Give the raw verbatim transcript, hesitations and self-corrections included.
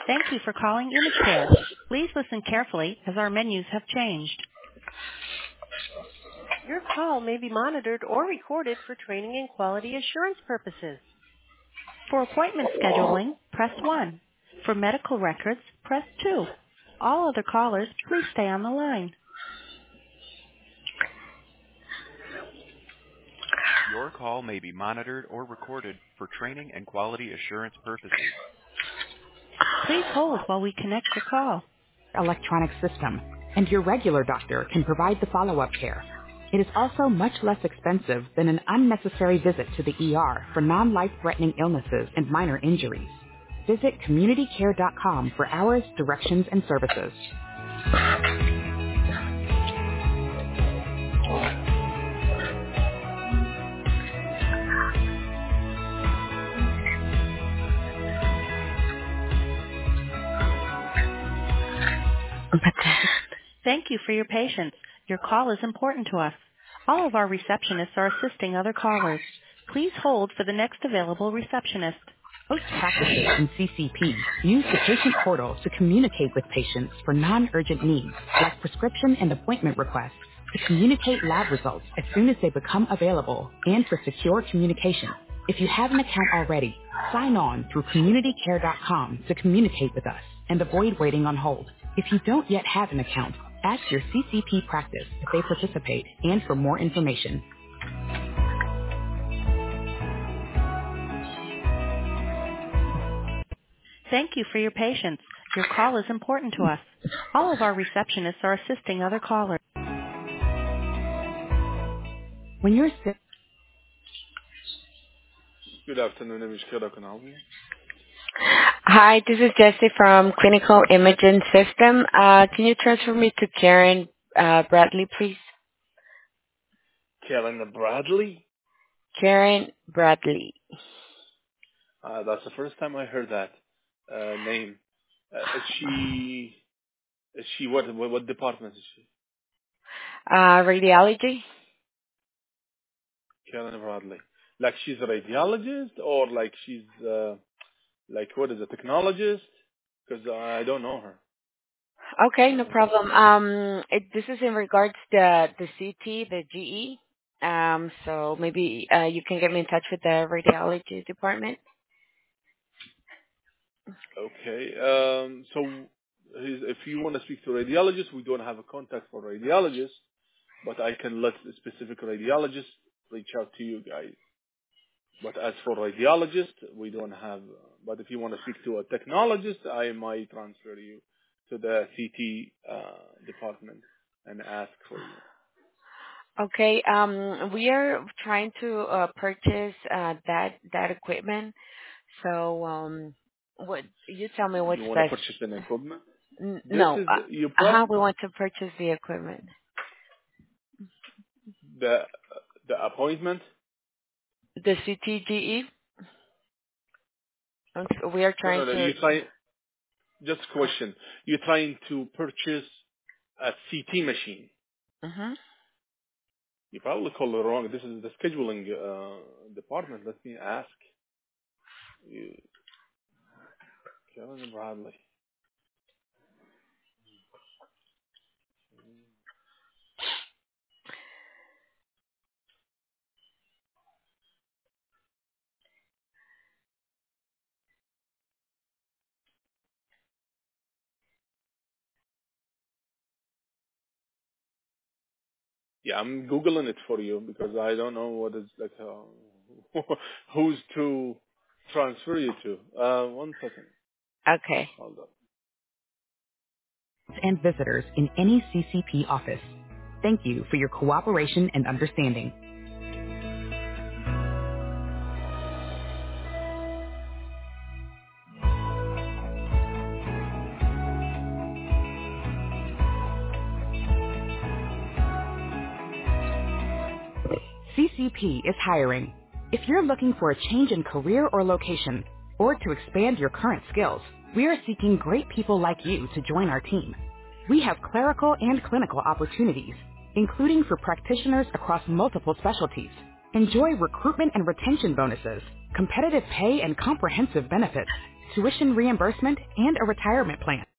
Thank you for calling ImageCare. Please listen carefully as our menus have changed. Your call may be monitored or recorded for training and quality assurance purposes. For appointment scheduling, press one. For medical records, press two. All other callers, please stay on the line. Your call may be monitored or recorded for training and quality assurance purposes. Please hold while we connect your call. Electronic system, and your regular doctor can provide the follow-up care. It is also much less expensive than an unnecessary visit to the E R for non-life-threatening illnesses and minor injuries. Visit community care dot com for hours, directions, and services. Thank you for your patience. Your call is important to us. All of our receptionists are assisting other callers. Please hold for the next available receptionist. Most practices in C C P use the patient portal to communicate with patients for non-urgent needs, like prescription and appointment requests, to communicate lab results as soon as they become available, and for secure communication. If you have an account already, sign on through community care dot com to communicate with us and avoid waiting on hold. If you don't yet have an account, ask your C C P practice if they participate and for more information. Thank you for your patience. Your call is important to us. All of our receptionists are assisting other callers. When you're sick... Good afternoon, ImageCare. How can I help you? Hi, this is Jessie from Clinical Imaging System. Uh, can you transfer me to Karen uh, Bradley, please? Karen Bradley? Karen Bradley. Uh, that's the first time I heard that uh, name. Uh, is she? Is she what? What, what department is she? Uh, radiology? Karen Bradley. Like she's a radiologist, or like she's uh, like what is a technologist? Because I don't know her. Okay, no problem. Um, it, this is in regards to the C T, the G E. Um, so maybe uh, you can get me in touch with the radiology department. Okay. Um, so his- if you want to speak to a radiologist, we don't have a contact for radiologists, but I can let the specific radiologist reach out to you guys. But as for radiologist, we don't have. Uh, but if you want to speak to a technologist, I might transfer you to the C T uh, department and ask for you. Okay. Um, we are trying to uh, purchase uh, that that equipment. So, um, what you tell me what's You want to best? purchase an equipment? N- This no. is Uh, you how prob- we want to purchase the equipment? the the appointment. The C T G E. We are No, trying no, no. to. You try. Just a question. You're trying to purchase a C T machine. Mhm. You probably called it wrong. This is the scheduling uh, department. Let me ask you, Kevin Bradley. Yeah, I'm googling it for you because I don't know what is like uh, who's to transfer you to. Uh, one second. Okay. Hold up. and visitors in any C C P office. Thank you for your cooperation and understanding. C C P is hiring. If you're looking for a change in career or location, or to expand your current skills, we are seeking great people like you to join our team. We have clerical and clinical opportunities, including for practitioners across multiple specialties. Enjoy recruitment and retention bonuses, competitive pay and comprehensive benefits, tuition reimbursement, and a retirement plan.